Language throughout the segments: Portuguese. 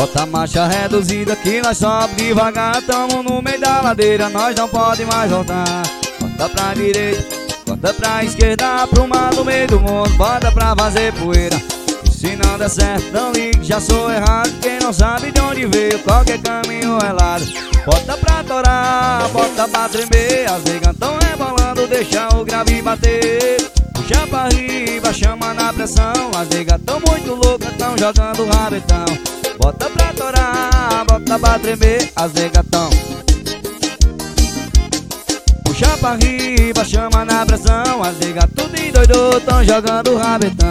Bota a marcha reduzida que nós sobe devagar. Tamo no meio da ladeira, nós não pode mais voltar. Bota pra direita, bota pra esquerda, pro mar no meio do mundo, bota pra fazer poeira. E se não der certo, não ligue, já sou errado. Quem não sabe de onde veio, qualquer caminho é lado. Bota pra torar, bota pra tremer. As nega tão rebolando, deixa o grave bater. Puxa pra riba, chama na pressão. As nega tão muito loucas, tão jogando rabetão. Bota pra torar, bota pra tremer. As nega tão puxa pra riba, chama na pressão. As nega tudo endoidou, tão jogando rabetão.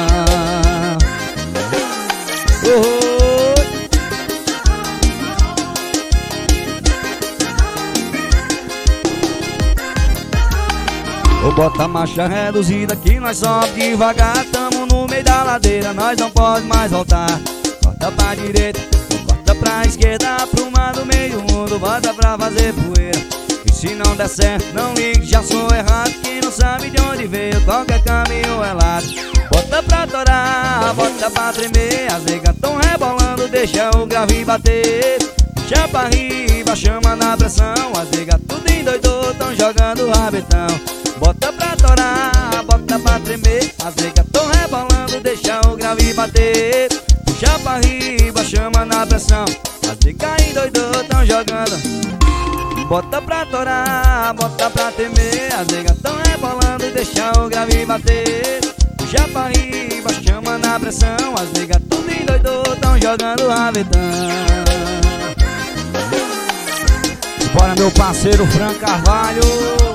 Bota a marcha reduzida que nós sobe devagar. Tamo no meio da ladeira, nós não pode mais voltar. Bota pra direita, bota pra esquerda, pro mar do meio do mundo, bota pra fazer poeira. E se não der certo, não ligue, já sou errado. Quem não sabe de onde veio, qualquer caminho é lado. Bota pra torar, bota pra tremer. As negas tão rebolando, deixa o grave bater. Puxa pra riba, chama na pressão. As negas tudo endoidou, tão jogando rabetão. Bota pra torar, bota pra tremer. As negas tão rebolando, deixa o grave bater. Puxa pra riba, chama na pressão. As negas endoidou, tão jogando. Bota pra torar, bota pra tremer. As negas tão rebolando, deixa o grave bater. Puxa pra riba, chama na pressão. As negas tudo endoidou, tão jogando rabetão. Bora meu parceiro Fran Carvalho.